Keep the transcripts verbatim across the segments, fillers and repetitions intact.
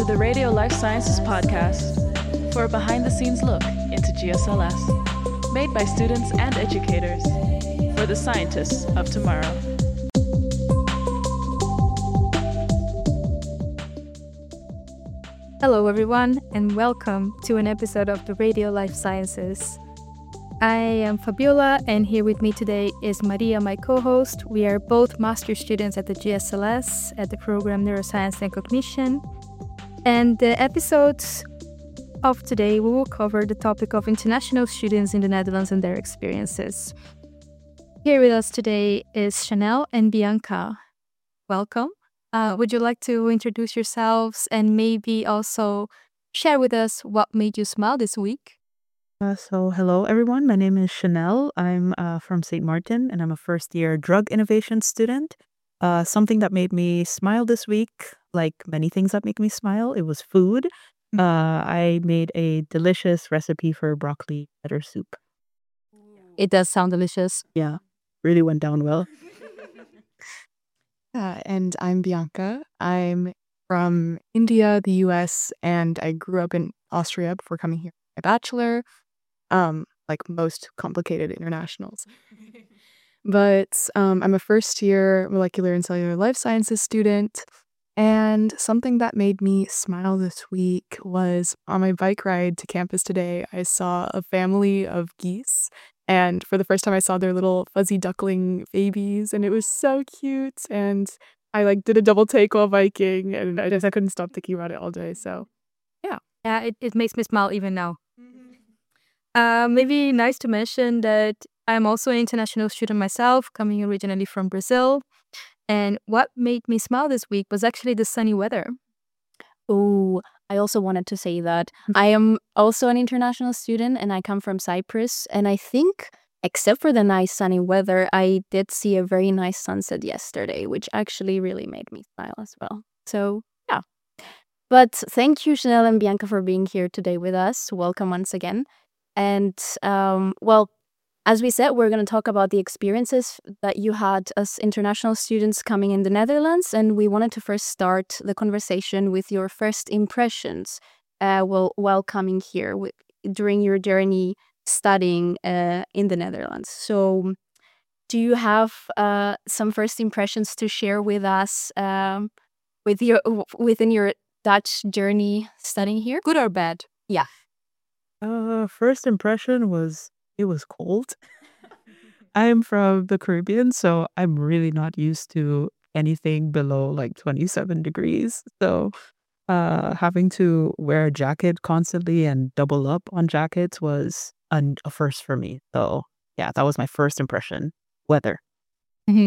to the Radio Life Sciences podcast for a behind-the-scenes look into G S L S, made by students and educators for the scientists of tomorrow. Hello everyone, and welcome to an episode of the Radio Life Sciences. I am Fabiola, and here with me today is Maria, my co-host. We are both master students at the G S L S at the program Neuroscience and Cognition. And the episodes of today, we will cover the topic of international students in the Netherlands and their experiences. Here with us today is Chanel and Bianca. Welcome. Uh, would you like to introduce yourselves and maybe also share with us what made you smile this week? Uh, so, hello everyone. My name is Chanel. I'm uh, from Saint Martin, and I'm a first-year drug innovation student. Uh, something that made me smile this week, like many things that make me smile, it was food. Uh, I made a delicious recipe for broccoli cheddar soup. It does sound delicious. Yeah, really went down well. Yeah, and I'm Bianca. I'm from India, the U S, and I grew up in Austria before coming here for my bachelor, um, like most complicated internationals. But um, I'm a first-year molecular and cellular life sciences student, and something that made me smile this week was on my bike ride to campus today, I saw a family of geese. And for the first time, I saw their little fuzzy duckling babies, and it was so cute. And I like did a double take while biking, and I just I couldn't stop thinking about it all day. So, yeah, Yeah, it, it makes me smile even now. Uh, maybe nice to mention that I'm also an international student myself, coming originally from Brazil. And what made me smile this week was actually the sunny weather. Oh, I also wanted to say that I am also an international student and I come from Cyprus. And I think, except for the nice sunny weather, I did see a very nice sunset yesterday, which actually really made me smile as well. So, yeah. But thank you, Chanel and Bianca, for being here today with us. Welcome once again. And, um, well, as we said, we're going to talk about the experiences that you had as international students coming in the Netherlands. And we wanted to first start the conversation with your first impressions uh, while, while coming here w- during your journey studying uh, in the Netherlands. So do you have uh, some first impressions to share with us um, with your within your Dutch journey studying here? Good or bad? Yeah. Uh, first impression was it was cold. I'm from the Caribbean, so I'm really not used to anything below like twenty-seven degrees. So uh, having to wear a jacket constantly and double up on jackets was an, a first for me. So yeah, that was my first impression. Weather. Mm-hmm.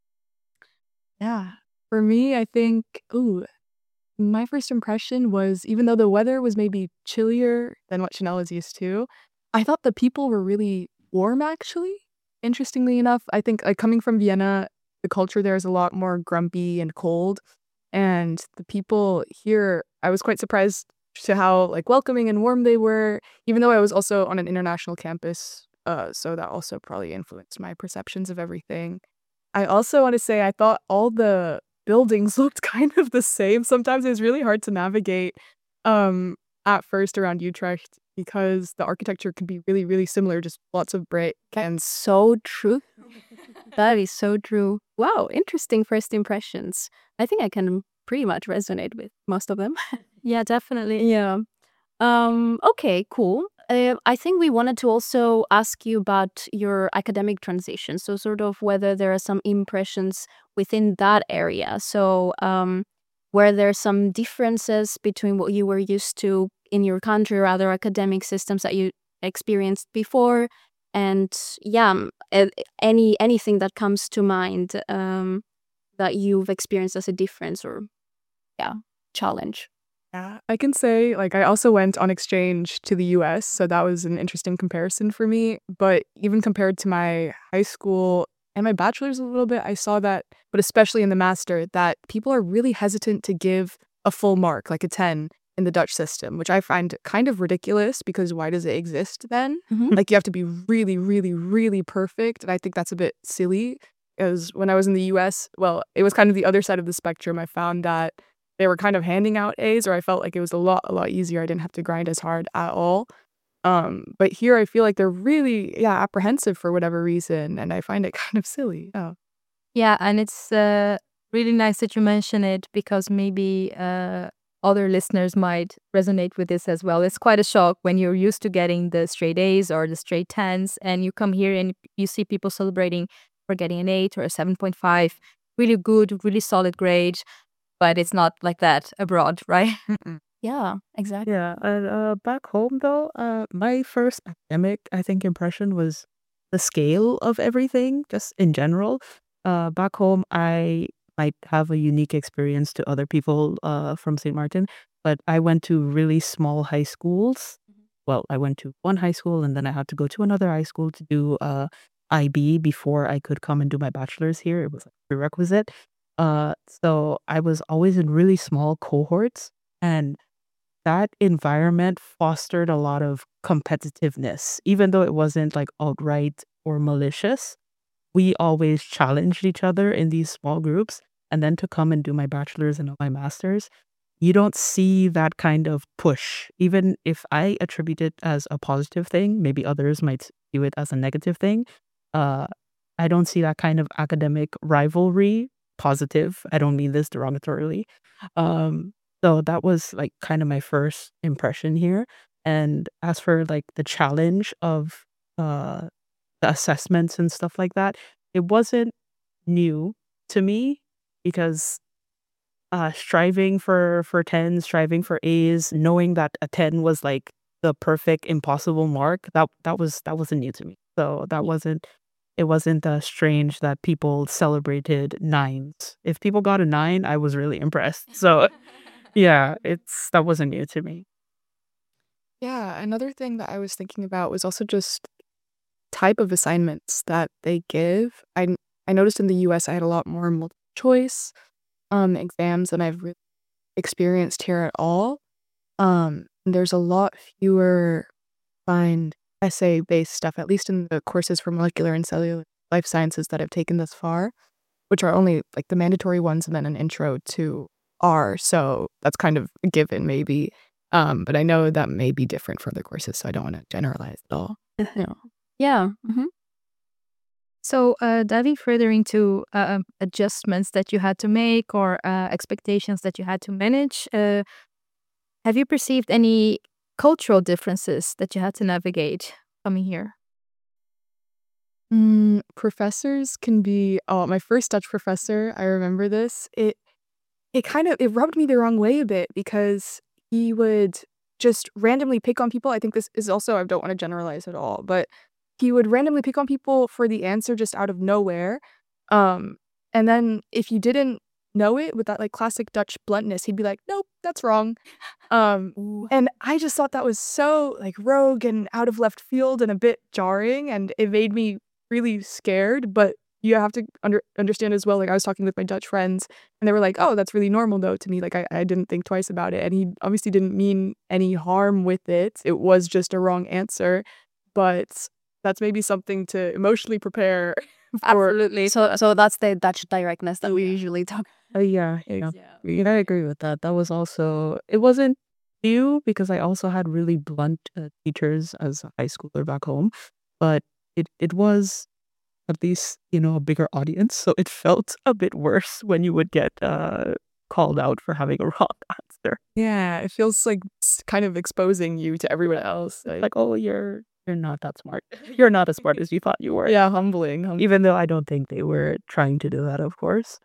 yeah. For me, I think, ooh, my first impression was even though the weather was maybe chillier than what Chanel was used to, I thought the people were really warm, actually. Interestingly enough, I think like coming from Vienna, the culture there is a lot more grumpy and cold. And the people here, I was quite surprised to how like welcoming and warm they were, even though I was also on an international campus. Uh, so that also probably influenced my perceptions of everything. I also want to say I thought all the buildings looked kind of the same. Sometimes it was really hard to navigate um, at first around Utrecht because the architecture can be really, really similar, just lots of brick. And So true. That is so true. Wow, interesting first impressions. I think I can pretty much resonate with most of them. Yeah, definitely. Yeah. Um, okay, cool. Uh, I think we wanted to also ask you about your academic transition. So, sort of whether there are some impressions within that area. So, um, were there some differences between what you were used to in your country or other academic systems that you experienced before? And yeah, um, a- any anything that comes to mind um, that you've experienced as a difference or yeah challenge. yeah, I can say like I also went on exchange to the U S, so that was an interesting comparison for me. But even compared to my high school and my bachelor's a little bit, I saw that, but especially in the master, that people are really hesitant to give a full mark, like a ten in the Dutch system, which I find kind of ridiculous because why does it exist then? Mhm. Like you have to be really, really, really perfect. And I think that's a bit silly because when I was in the U S, well, it was kind of the other side of the spectrum. I found that they were kind of handing out A's, or I felt like it was a lot, a lot easier. I didn't have to grind as hard at all. Um, but here I feel like they're really, yeah, apprehensive for whatever reason, and I find it kind of silly. Oh. Yeah, and it's uh, really nice that you mention it because maybe uh, other listeners might resonate with this as well. It's quite a shock when you're used to getting the straight A's or the straight tens, and you come here and you see people celebrating for getting an eight or a seven point five. Really good, really solid grade, but it's not like that abroad, right? Yeah, exactly. Yeah, and uh, back home though, uh, my first academic, I think, impression was the scale of everything, just in general. Uh, back home, I might have a unique experience to other people uh, from Saint Martin, but I went to really small high schools. Well, I went to one high school and then I had to go to another high school to do uh, I B before I could come and do my bachelor's here. It was a prerequisite. Uh, so I was always in really small cohorts, and that environment fostered a lot of competitiveness, even though it wasn't like outright or malicious. We always challenged each other in these small groups. And then to come and do my bachelor's and my master's, you don't see that kind of push. Even if I attribute it as a positive thing, maybe others might view it as a negative thing. Uh, I don't see that kind of academic rivalry positive. I don't mean this derogatorily. Um, so that was like kind of my first impression here. And as for like the challenge of uh, the assessments and stuff like that, it wasn't new to me because uh, striving for for tens, striving for A's, knowing that a ten was like the perfect impossible mark, that that was that wasn't new to me. So that wasn't it wasn't uh, strange that people celebrated nines. If people got a nine, I was really impressed. So yeah, it's that wasn't new to me. Yeah, another thing that I was thinking about was also just type of assignments that they give. I I noticed in the U S I had a lot more multiple choice um exams than I've really experienced here at all. Um, there's a lot fewer find essay based stuff, at least in the courses for molecular and cellular life sciences that I've taken thus far, which are only like the mandatory ones and then an intro to R. So that's kind of a given, maybe. Um, but I know that may be different for other courses, so I don't want to generalize at all. Yeah. Yeah. hmm So, uh, diving further into uh, um, adjustments that you had to make or uh, expectations that you had to manage, uh, have you perceived any cultural differences that you had to navigate coming here? Mm, professors can be. Oh, my first Dutch professor, I remember this. It it kind of it rubbed me the wrong way a bit because he would just randomly pick on people. I think this is also, I don't want to generalize at all, but he would randomly pick on people for the answer just out of nowhere. Um, and then if you didn't know it with that like classic Dutch bluntness, he'd be like, "Nope, that's wrong." Um, Ooh. and I just thought that was so like rogue and out of left field and a bit jarring, and it made me really scared. But you have to under understand as well, like I was talking with my Dutch friends and they were like, "Oh, that's really normal though to me." Like I, I didn't think twice about it. And he obviously didn't mean any harm with it. It was just a wrong answer. But that's maybe something to emotionally prepare for. Absolutely. So, so that's the Dutch directness that we usually talk. Uh, yeah, yeah, Yeah. yeah, I agree with that. That was also, it wasn't new because I also had really blunt uh, teachers as a high schooler back home, but it, it was at least, you know, a bigger audience. So it felt a bit worse when you would get uh, called out for having a wrong answer. Yeah, it feels like it's kind of exposing you to everyone else. Like, Like, oh, you're you're not that smart. You're not as smart as you thought you were. yeah, humbling. hum- Even though I don't think they were trying to do that, of course.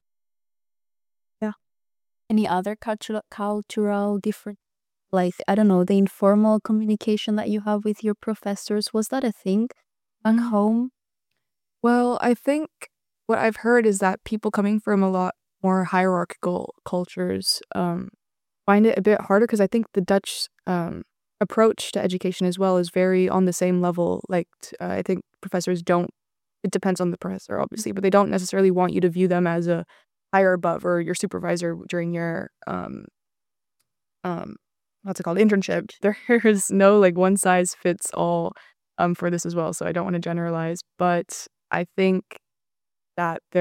Any other cultural cultural difference? Like, I don't know, the informal communication that you have with your professors, was that a thing back home? Well, I think what I've heard is that people coming from a lot more hierarchical cultures um, find it a bit harder because I think the Dutch um, approach to education as well is very on the same level. Like, t- uh, I think professors don't, it depends on the professor, obviously, but they don't necessarily want you to view them as a higher above or your supervisor during your, um, um, what's it called, internship. There is no like one size fits all um, for this as well. So I don't want to generalize, but I think that there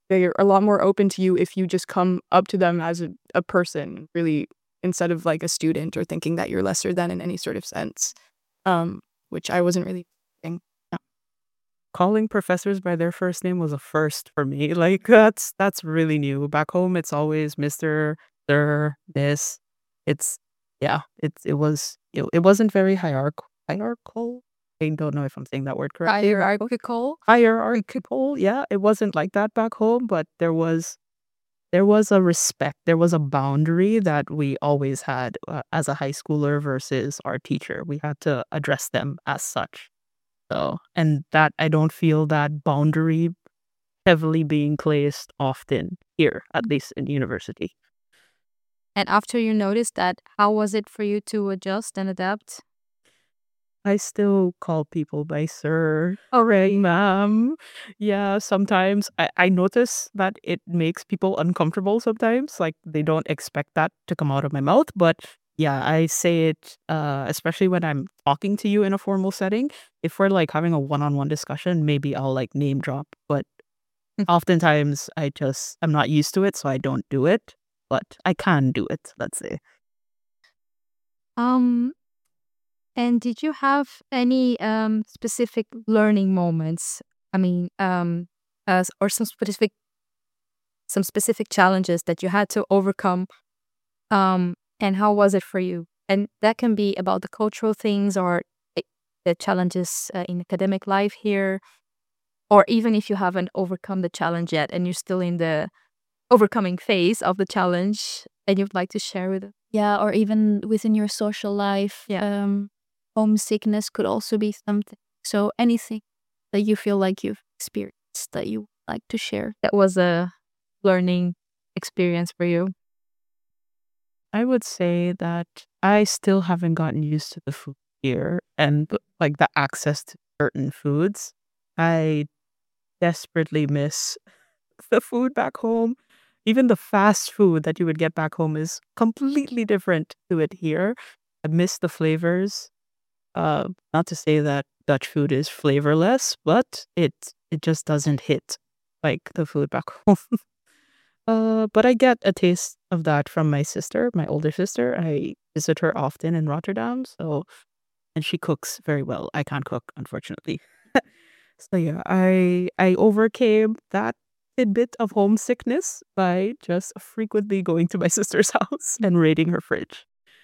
they're a lot more open to you if you just come up to them as a, a person, really, instead of like a student or thinking that you're lesser than in any sort of sense, um, which I wasn't really thinking. No. Calling professors by their first name was a first for me. Like that's that's really new. Back home, it's always Mister, Sir, this. It's yeah. It's it was it, it wasn't very hierarch hierarchical. I don't know if I'm saying that word correctly. Hierarchical. Hierarchical. Yeah, it wasn't like that back home, but there was there was a respect. There was a boundary that we always had uh, as a high schooler versus our teacher. We had to address them as such. So, and that I don't feel that boundary heavily being placed often here, at least in university. And after you noticed that, how was it for you to adjust and adapt? I still call people by sir, Oh, really? ma'am. Yeah, sometimes I, I notice that it makes people uncomfortable sometimes. Like they don't expect that to come out of my mouth. But yeah, I say it, uh, especially when I'm talking to you in a formal setting. If we're like having a one-on-one discussion, maybe I'll like name drop. But oftentimes I just, I'm not used to it, so I don't do it. But I can do it, let's say. Um, and did you have any um specific learning moments? I mean, um, as or some specific some specific challenges that you had to overcome. Um, and how was it for you? And that can be about the cultural things or i- the challenges uh, in academic life here, or even if you haven't overcome the challenge yet and you're still in the overcoming phase of the challenge and you'd like to share with us. Yeah, or even within your social life. Yeah. Um, homesickness could also be something. So anything that you feel like you've experienced that you would like to share. That was a learning experience for you. I would say that I still haven't gotten used to the food here and like the access to certain foods. I desperately miss the food back home. Even the fast food that you would get back home is completely different to it here. I miss the flavors. Uh, not to say that Dutch food is flavorless, but it it just doesn't hit like the food back home. Uh, but I get a taste of that from my sister, my older sister. I visit her often in Rotterdam, so and she cooks very well. I can't cook, unfortunately. So yeah, I I overcame that tidbit of homesickness by just frequently going to my sister's house and raiding her fridge.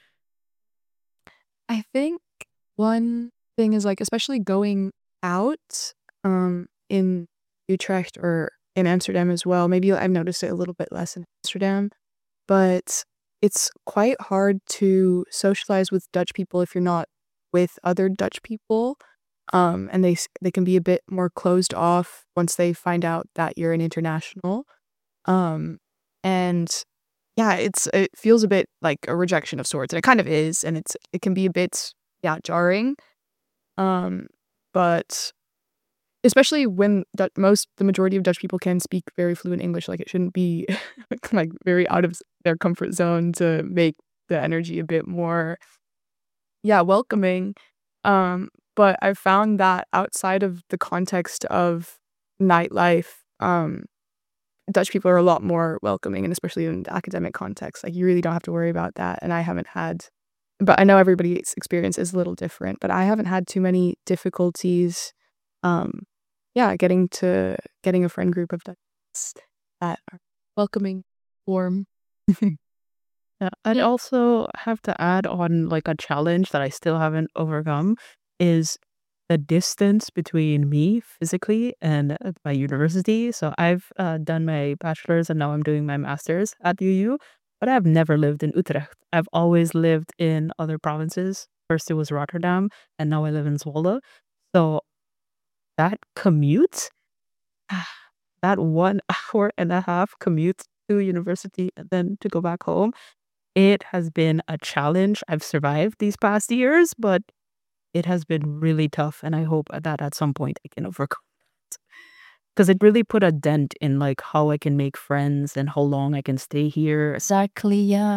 I think one thing is like, especially going out um, in Utrecht or in Amsterdam as well. Maybe I've noticed it a little bit less in Amsterdam, but it's quite hard to socialize with Dutch people if you're not with other Dutch people. Um, and they s- they can be a bit more closed off once they find out that you're an international. Um, and yeah, it's it feels a bit like a rejection of sorts, and it kind of is, and it's it can be a bit yeah jarring. Um, but especially when Dut most the majority of Dutch people can speak very fluent English, like it shouldn't be like very out of s- their comfort zone to make the energy a bit more yeah welcoming. Um, but I've found that outside of the context of nightlife, um, Dutch people are a lot more welcoming, and especially in the academic context, like you really don't have to worry about that. And I haven't had, but I know everybody's experience is a little different, but I haven't had too many difficulties. Um, yeah, getting to getting a friend group of Dutch that are welcoming, warm. Yeah, I'd also have to add on like a challenge that I still haven't overcome is the distance between me physically and uh, my university. So I've uh, done my bachelor's and now I'm doing my master's at U U, but I've never lived in Utrecht. I've always lived in other provinces. First it was Rotterdam and now I live in Zwolle. So that commute, that one hour and a half commute to university and then to go back home, it has been a challenge. I've survived these past years, but it has been really tough. And I hope that at some point I can overcome it. Because it really put a dent in like how I can make friends and how long I can stay here. Exactly, yeah.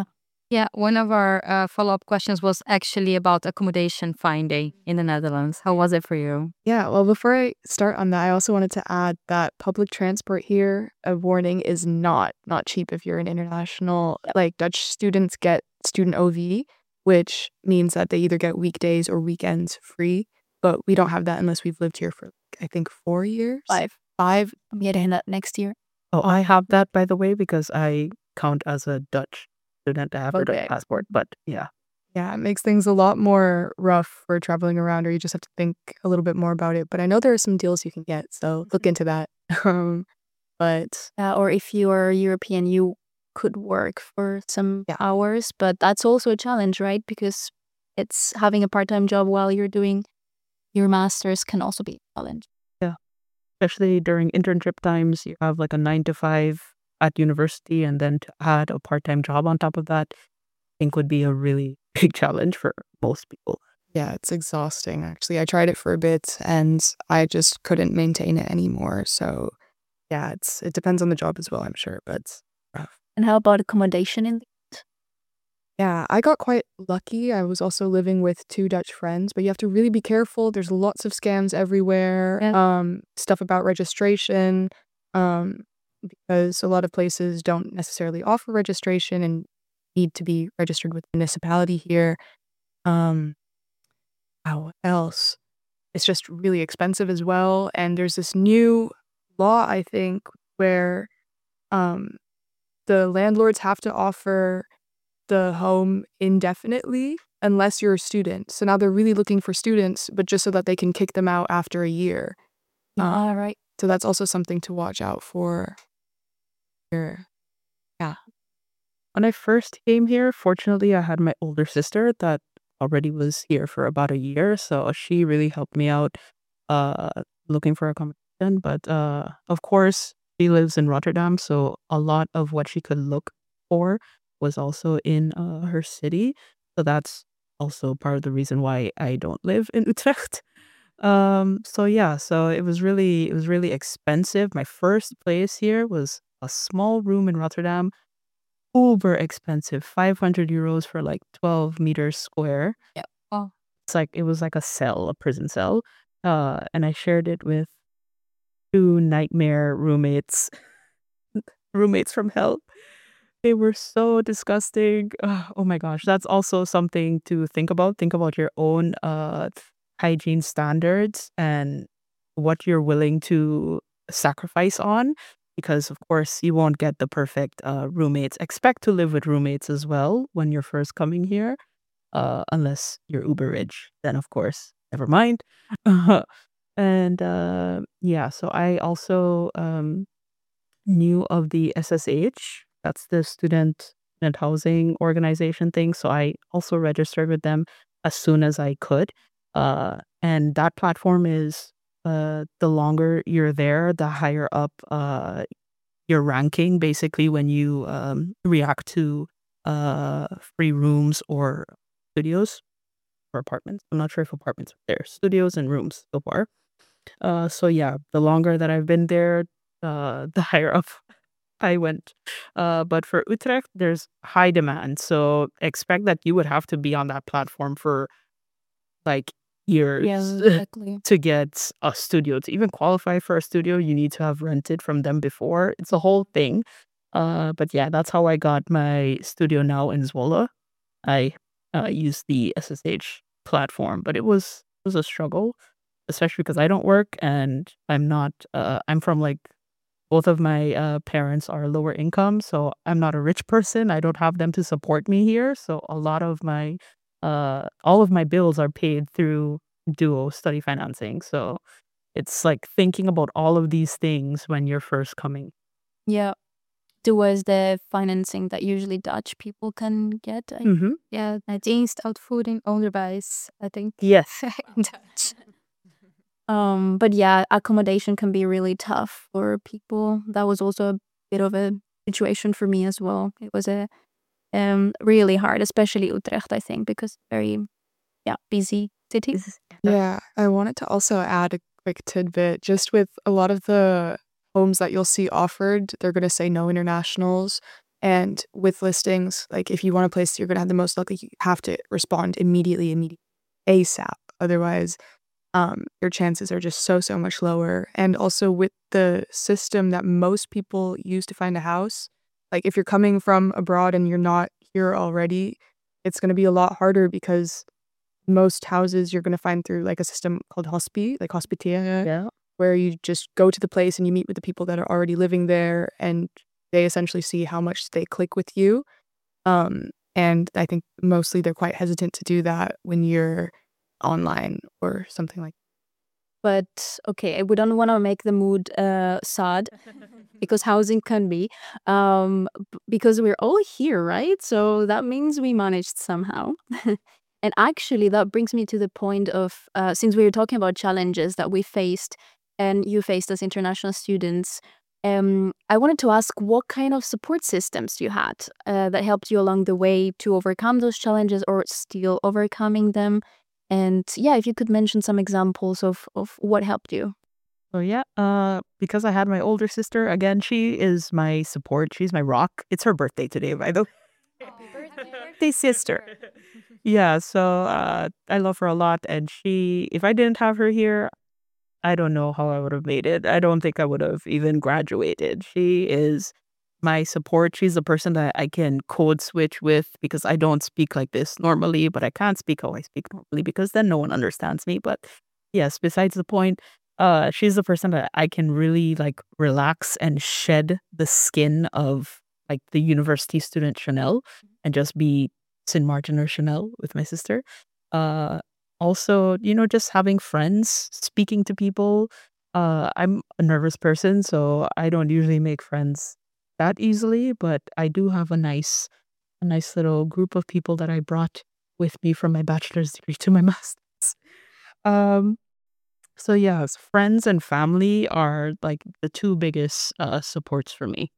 Yeah, one of our uh, follow-up questions was actually about accommodation finding in the Netherlands. How was it for you? Yeah, well, before I start on that, I also wanted to add that public transport here, a warning, is not not cheap if you're an international. Like Dutch students get student O V, which means that they either get weekdays or weekends free, but we don't have that unless we've lived here for, I think, four years. Five. Five. I'm getting that next year. Oh, I have that, by the way, because I count as a Dutch student. I have a Okay. Dutch passport, but yeah. Yeah, it makes things a lot more rough for traveling around, or you just have to think a little bit more about it. But I know there are some deals you can get, so look into that. Um, but Uh, or if you are European, you could work for some Yeah. hours, but that's also a challenge, right? Because it's having a part-time job while you're doing your master's can also be a challenge. Especially during internship times, you have like a nine to five at university, and then to add a part-time job on top of that, I think would be a really big challenge for most people. yeah, it's exhausting, actually. I tried it for a bit and I just couldn't maintain it anymore. So yeah, it's it depends on the job as well, I'm sure, but it's rough. And how about accommodation in Yeah, I got quite lucky. I was also living with two Dutch friends, but you have to really be careful. There's lots of scams everywhere. Yeah. Um, stuff about registration, um, because a lot of places don't necessarily offer registration and need to be registered with the municipality here. Um, wow, what else? It's just really expensive as well. And there's this new law, I think, where um, the landlords have to offer the home indefinitely unless you're a student. So now they're really looking for students, but just so that they can kick them out after a year. Uh, All right. so that's also something to watch out for. Here. When I first came here, fortunately, I had my older sister that already was here for about a year, so she really helped me out uh, looking for accommodation. But uh, of course, she lives in Rotterdam, so a lot of what she could look for was also in uh, her city. So that's also part of the reason why I don't live in Utrecht. Um, so yeah, so it was really it was really expensive. My first place here was a small room in Rotterdam, uber expensive, five hundred euros for like twelve meters square. Yeah. Oh. It's like it was like a cell, a prison cell. Uh, and I shared it with two nightmare roommates, roommates from hell. They were so disgusting. Ugh, oh my gosh, that's also something to think about. Think about your own uh hygiene standards and what you're willing to sacrifice on, because of course you won't get the perfect uh, roommates. Expect to live with roommates as well when you're first coming here, uh, unless you're uber rich. Then of course, never mind. and uh, yeah, so I also um, knew of the S S H. That's the student student housing organization thing. So I also registered with them as soon as I could. Uh, and that platform is uh, the longer you're there, the higher up uh, your ranking. Basically, when you um, react to uh, free rooms or studios or apartments. I'm not sure if apartments are there. Studios and rooms so far. Uh, so yeah, the longer that I've been there, uh, the higher up I went. Uh, but for Utrecht, there's high demand. So expect that you would have to be on that platform for like years Yeah, exactly. to get a studio. To even qualify for a studio, you need to have rented from them before. It's a whole thing. Uh, but yeah, that's how I got my studio now in Zwolle. I uh, used the S S H platform, but it was it was a struggle, especially because I don't work and I'm not. Uh, I'm from like both of my uh, parents are lower income, so I'm not a rich person. I don't have them to support me here, so a lot of my uh, all of my bills are paid through Duo study financing. So it's like thinking about all of these things when you're first coming. Yeah. Towards the financing that usually Dutch people can get. I Mm-hmm. Ja, het dienstuitvoering onderwijs, I think. Yes. in Dutch. Um, but yeah, accommodation can be really tough for people. That was also a bit of a situation for me as well. It was a um really hard, especially Utrecht, I think, because very yeah busy city. Yeah, I wanted to also add a quick tidbit. Just with a lot of the homes that you'll see offered, they're going to say no internationals. And with listings, like if you want a place you're going to have the most luck, like you have to respond immediately, immediately, ASAP. Otherwise, um, your chances are just so, so much lower. And also with the system that most people use to find a house, like if you're coming from abroad and you're not here already, it's going to be a lot harder because most houses you're going to find through like a system called Hospi, like Hospitiere, Yeah. where you just go to the place and you meet with the people that are already living there and they essentially see how much they click with you. Um, and I think mostly they're quite hesitant to do that when you're online or something like But okay, we don't want to make the mood uh, sad because housing can be, um, b- because we're all here, right? So that means we managed somehow. And actually, that brings me to the point of uh, since we were talking about challenges that we faced and you faced as international students, um, I wanted to ask what kind of support systems you had uh, that helped you along the way to overcome those challenges or still overcoming them. And yeah, if you could mention some examples of, of what helped you. So yeah, uh, because I had my older sister, again, she is my support. She's my rock. It's her birthday today, by the way. Birthday sister. Yeah, so uh, I love her a lot. And she, if I didn't have her here, I don't know how I would have made it. I don't think I would have even graduated. She is my support. She's the person that I can code switch with because I don't speak like this normally, but I can't speak how I speak normally because then no one understands me. But yes, besides the point, uh, she's the person that I can really like relax and shed the skin of like the university student Chanel and just be Saint Martin or Chanel with my sister. Uh, also, you know, just having friends, speaking to people. Uh, I'm a nervous person, so I don't usually make friends that easily, but I do have a nice, a nice little group of people that I brought with me from my bachelor's degree to my master's. Um, so yes, friends and family are like the two biggest uh, supports for me.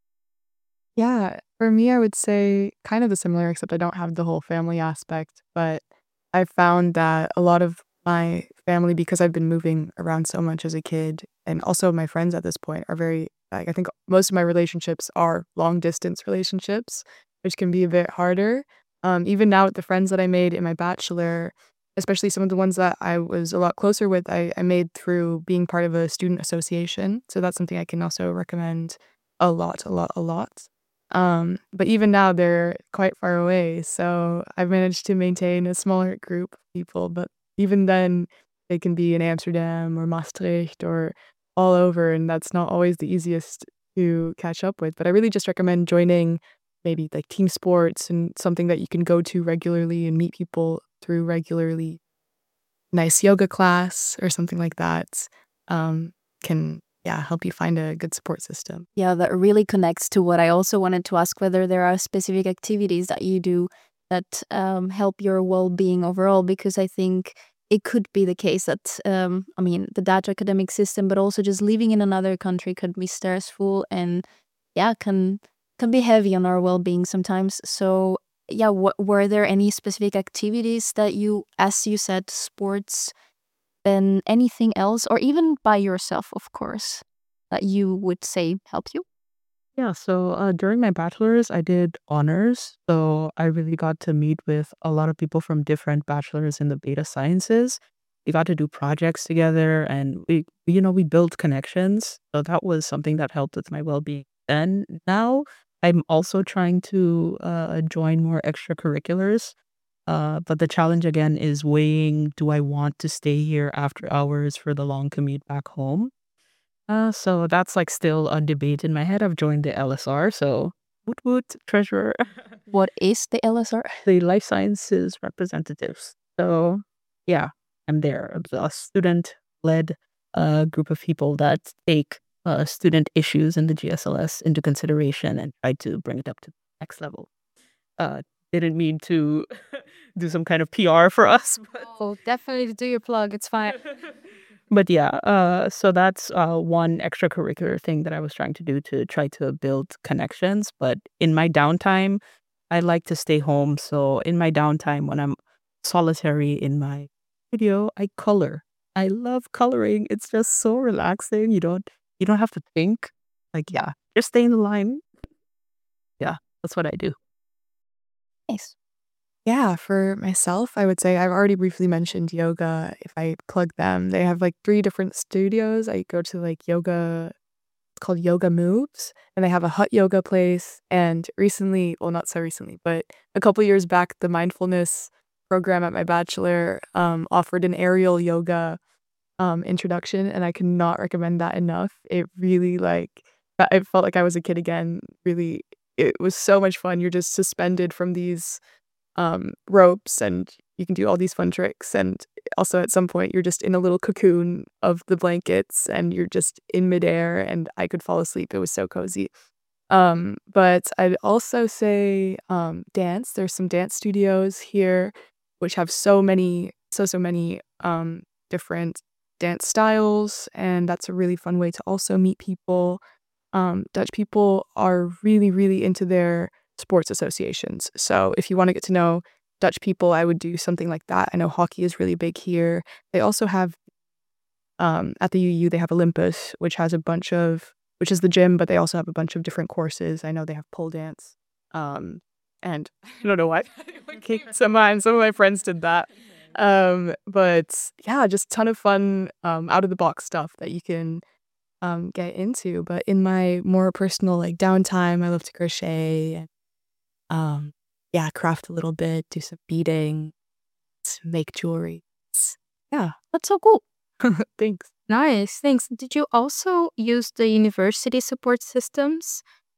Yeah, for me, I would say kind of the similar, except I don't have the whole family aspect. But I found that a lot of my family, because I've been moving around so much as a kid, and also my friends at this point are very, like, I think most of my relationships are long distance relationships, which can be a bit harder. Um, even now with the friends that I made in my bachelor, especially some of the ones that I was a lot closer with, I, I made through being part of a student association. So that's something I can also recommend a lot, a lot, a lot. Um, but even now they're quite far away, so I've managed to maintain a smaller group of people, but even then they can be in Amsterdam or Maastricht or all over, and that's not always the easiest to catch up with. But I really just recommend joining maybe like team sports and something that you can go to regularly and meet people through regularly. Nice yoga class or something like that um, can yeah help you find a good support system. Yeah, that really connects to what I also wanted to ask whether there are specific activities that you do that um, help your well being overall, because I think it could be the case that, um, I mean, the Dutch academic system, but also just living in another country could be stressful and, yeah, can can be heavy on our well being sometimes. So, yeah, wh- were there any specific activities that you, as you said, sports, and anything else, or even by yourself, of course, that you would say helped you? Yeah, so uh, during my bachelor's, I did honors. So I really got to meet with a lot of people from different bachelors in the beta sciences. We got to do projects together and we, you know, we built connections. So that was something that helped with my well being. And now I'm also trying to uh, join more extracurriculars. Uh, but the challenge again is weighing, do I want to stay here after hours for the long commute back home? Uh, so that's like still a debate in my head. I've joined the L S R, so woot woot, treasurer, What is the L S R? the life sciences representatives. So yeah, I'm there. A student led uh, group of people that take uh, student issues in the G S L S into consideration and try to bring it up to the next level. Uh, didn't mean to do some kind of P R for us, but Oh, definitely do your plug. It's fine. But yeah, uh, so that's uh, one extracurricular thing that I was trying to do to try to build connections. But in my downtime, I like to stay home. So in my downtime, when I'm solitary in my studio, I color. I love coloring. It's just so relaxing. You don't you don't have to think. Like yeah, just stay in the line. Yeah. that's what I do. Nice. Yeah, for myself, I would say I've already briefly mentioned yoga. If I plug them, they have like three different studios. I go to like yoga, it's called Yoga Moves, and they have a hut yoga place. And recently, well, not so recently, but a couple years back, the mindfulness program at my bachelor um, offered an aerial yoga um, introduction, and I cannot recommend that enough. It really like, I felt like I was a kid again. Really, it was so much fun. You're just suspended from these um, ropes, and you can do all these fun tricks. And also at some point, you're just in a little cocoon of the blankets, and you're just in midair. And I could fall asleep. It was so cozy. Um, but I'd also say um, dance. There's some dance studios here, which have so many, so so many um, different dance styles, and that's a really fun way to also meet people. Um, Dutch people are really, really into their sports associations. So if you want to get to know Dutch people, I would do something like that. I know hockey is really big here. They also have, um, at the U U, they have Olympus, which has a bunch of, which is the gym, but they also have a bunch of different courses. I know they have pole dance. Um, and I don't know why. some, of my, some of my friends did that. Um, but yeah, just a ton of fun um, out of the box stuff that you can um, get into. But in my more personal like downtime, I love to crochet and um, yeah, craft a little bit, do some beading, make jewelry. It's- yeah, That's so cool. thanks. Nice, thanks. Did you also use the university support systems?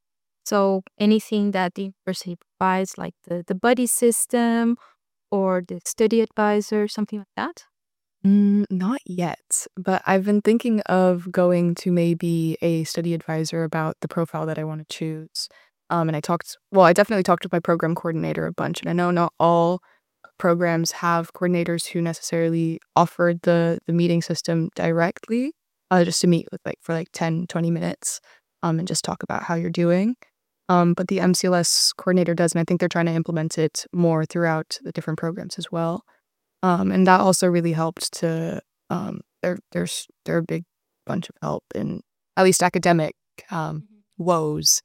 So anything that the university provides, like the, the buddy system or the study advisor, something like that? Mm, not yet, but I've been thinking of going to maybe a study advisor about the profile that I want to choose. Um, and I talked, well, I definitely talked with my program coordinator a bunch, and I know not all programs have coordinators who necessarily offered the the meeting system directly, uh, just to meet with like for like ten, twenty minutes, um, and just talk about how you're doing. Um, but the M C L S coordinator does, and I think they're trying to implement it more throughout the different programs as well. Um, and that also really helped to um, they're there's they're a big bunch of help in at least academic um, woes.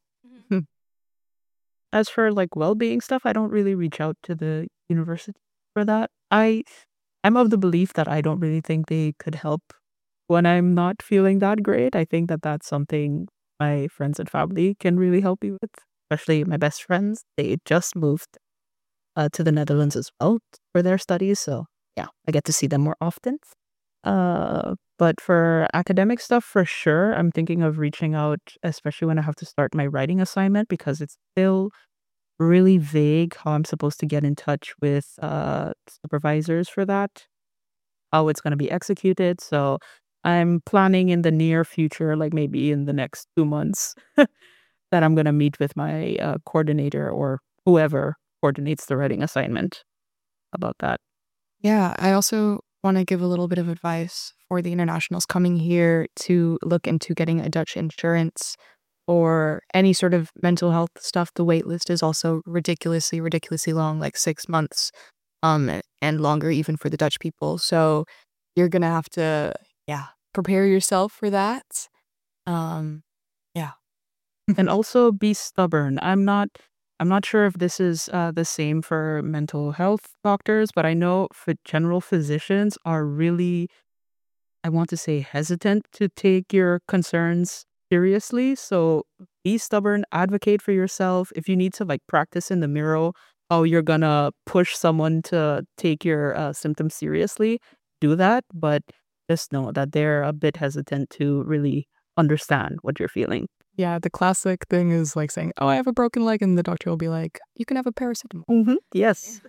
As for like well-being stuff, I don't really reach out to the university for that. I I'm of the belief that I don't really think they could help when I'm not feeling that great. I think that that's something my friends and family can really help me with, especially my best friends. They just moved uh, to the Netherlands as well for their studies, so yeah, I get to see them more often. Uh, but for academic stuff, for sure, I'm thinking of reaching out, especially when I have to start my writing assignment, because it's still really vague how I'm supposed to get in touch with uh, supervisors for that, how it's going to be executed. So I'm planning in the near future, like maybe in the next two months, that I'm going to meet with my uh, coordinator or whoever coordinates the writing assignment about that. Yeah, I also want to give a little bit of advice for the internationals coming here to look into getting a Dutch insurance or any sort of mental health stuff. The wait list is also ridiculously, ridiculously long, like six months um, and longer even for the Dutch people. So you're going to have to, yeah, prepare yourself for that. Um, yeah. And also be stubborn. I'm not I'm not sure if this is uh, the same for mental health doctors, but I know for general physicians are really, I want to say, hesitant to take your concerns seriously. So be stubborn, advocate for yourself. If you need to like practice in the mirror how you're gonna push someone to take your uh, symptoms seriously, do that. But just know that they're a bit hesitant to really understand what you're feeling. Yeah, the classic thing is like saying, oh, I have a broken leg. And the doctor will be like, you can have a paracetamol. Mm-hmm. Yes.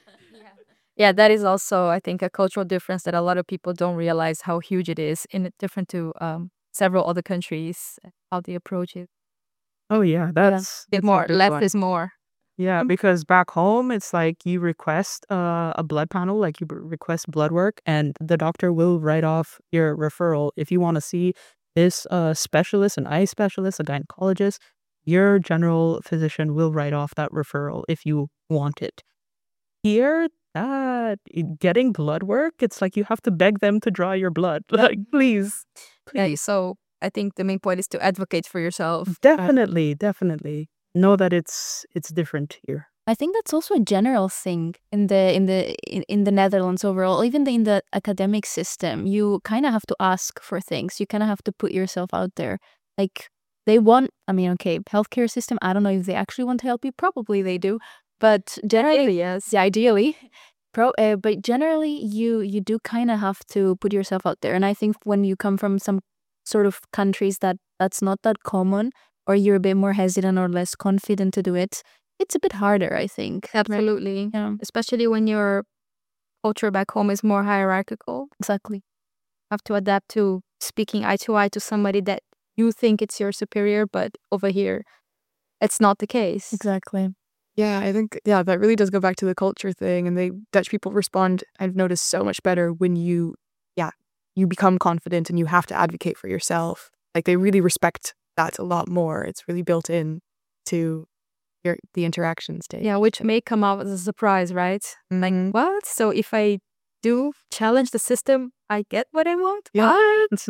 Yeah, that is also, I think, a cultural difference that a lot of people don't realize how huge it is, in different to um, several other countries, how they approach it. Oh yeah, that's, Bit that's a more, big less one. is more. Yeah, because back home it's like you request uh, a blood panel, like you b- request blood work, and the doctor will write off your referral. If you want to see this uh, specialist, an eye specialist, a gynecologist, your general physician will write off that referral if you want it. Here, that getting blood work, it's like you have to beg them to draw your blood. Like, please, Yeah, please. so I think the main point is to advocate for yourself. Definitely, definitely. know that it's it's different here. I think that's also a general thing in the in the in, in the Netherlands overall. Even the, in the academic system, you kind of have to ask for things. You kind of have to put yourself out there. Like they want. I mean, okay, healthcare system. I don't know if they actually want to help you. Probably they do, but generally, yes. yeah, ideally, pro. Uh, but generally, you you do kind of have to put yourself out there. And I think when you come from some sort of countries that that's not that common, or you're a bit more hesitant or less confident to do it, it's a bit harder, I think. Absolutely. Yeah, Especially when your culture back home is more hierarchical. exactly. Have to adapt to speaking eye to eye to somebody that you think it's your superior, but over here, it's not the case. Exactly. Yeah, I think, yeah, that really does go back to the culture thing. And they, Dutch people respond, I've noticed, so much better when you, yeah, you become confident and you have to advocate for yourself. Like they really respect that a lot more. It's really built in to your the interaction stage. Yeah, which may come out as a surprise, right? Like, Mhm. what? So if I do challenge the system, I get what I want? Yeah. What?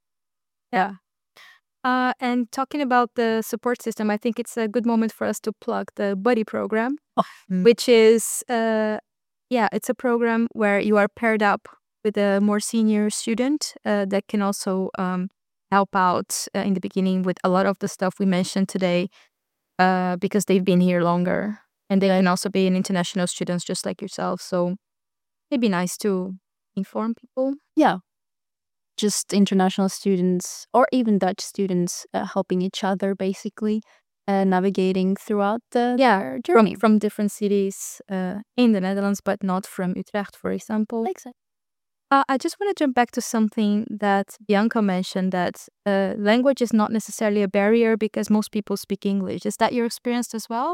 Yeah. Uh, and talking about the support system, I think it's a good moment for us to plug the Buddy program, Mm. which is, uh, yeah, it's a program where you are paired up with a more senior student uh, that can also um, help out uh, in the beginning with a lot of the stuff we mentioned today uh, because they've been here longer. And they can also be an international students just like yourself. So it'd be nice to inform people. Yeah. Just international students or even Dutch students uh, helping each other, basically, uh, navigating throughout the Yeah, their from, journey. from different cities uh, in the Netherlands, but not from Utrecht, for example. Exactly. Uh, I just want to jump back to something that Bianca mentioned, that uh, language is not necessarily a barrier because most people speak English. Is that your experience as well?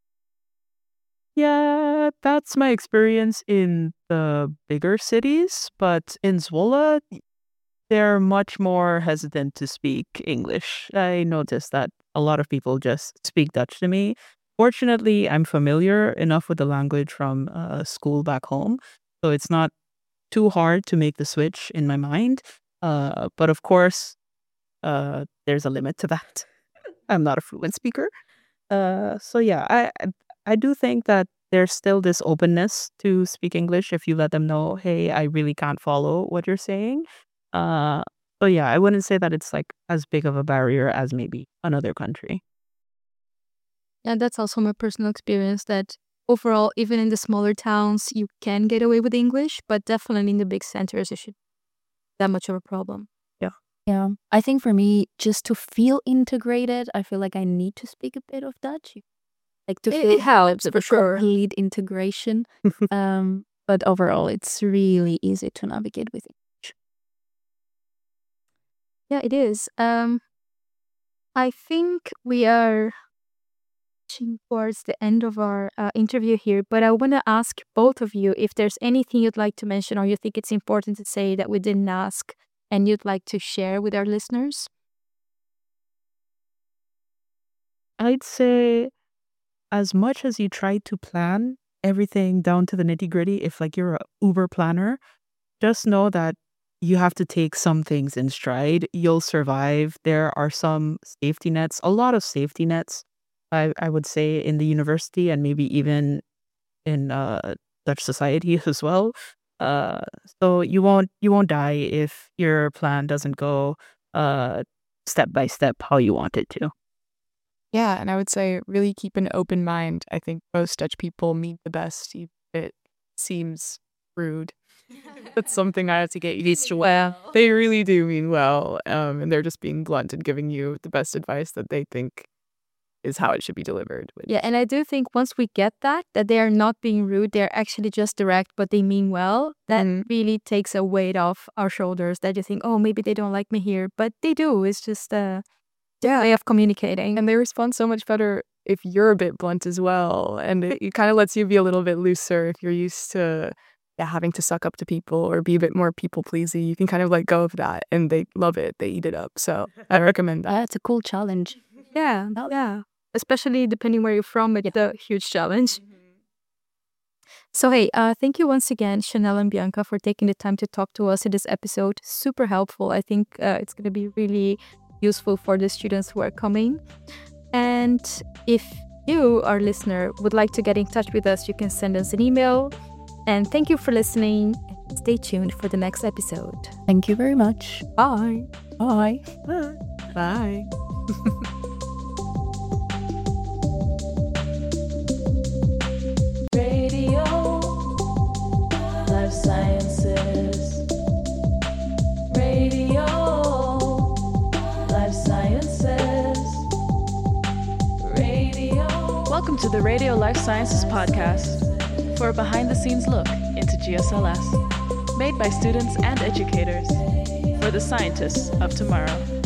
Yeah, that's my experience in the bigger cities, but in Zwolle, they're much more hesitant to speak English. I noticed that a lot of people just speak Dutch to me. Fortunately, I'm familiar enough with the language from uh, school back home, so it's not too hard to make the switch in my mind. Uh, but of course, uh, there's a limit to that. I'm not a fluent speaker. Uh, so yeah, I I- I do think that there's still this openness to speak English if you let them know, hey, I really can't follow what you're saying. Uh, so yeah, I wouldn't say that it's like as big of a barrier as maybe another country. Yeah, that's also my personal experience that overall, even in the smaller towns, you can get away with English, but definitely in the big centers, it should that much of a problem. Yeah. I think for me, just to feel integrated, I feel like I need to speak a bit of Dutch. Like to It- feel it helps, the for sure. complete integration. um, but overall, it's really easy to navigate with it. Yeah, it is. Um, I think we are reaching towards the end of our uh, interview here, but I want to ask both of you if there's anything you'd like to mention or you think it's important to say that we didn't ask and you'd like to share with our listeners. I'd say as much as you try to plan everything down to the nitty gritty, if like you're a Uber planner, just know that you have to take some things in stride. You'll survive. There are some safety nets, a lot of safety nets, I, I would say, in the university and maybe even in uh, Dutch society as well. Uh, so you won't you won't die if your plan doesn't go uh, step by step how you want it to. Yeah, and I would say really keep an open mind. I think most Dutch people mean the best, even if it seems rude. That's something I have to get used to. Well, they really do mean well, um, and they're just being blunt and giving you the best advice that they think is how it should be delivered. Which, Yeah, and I do think once we get that, that they are not being rude, they're actually just direct, but they mean well, that Mhm. really takes a weight off our shoulders that you think, oh, maybe they don't like me here, but they do. It's just a way of communicating. and they respond so much better if you're a bit blunt as well, and it, it kind of lets you be a little bit looser if you're used to yeah, having to suck up to people or be a bit more people pleasy. You can kind of let go of that, and they love it. They eat it up. So I recommend that. Yeah, it's a cool challenge. Yeah, yeah. Especially depending where you're from, it's a huge challenge. So, hey, uh, thank you once again, Chanel and Bianca, for taking the time to talk to us in this episode. Super helpful. I think uh, it's going to be really useful for the students who are coming. And if you, our listener, would like to get in touch with us, you can send us an email. And thank you for listening. Stay tuned for the next episode. Thank you very much. Bye. Bye. Bye. Bye. Radio Life Sciences. Radio Life Sciences. Radio. Welcome to the Radio Life Sciences podcast for a behind-the-scenes look into G S L S, made by students and educators for the scientists of tomorrow.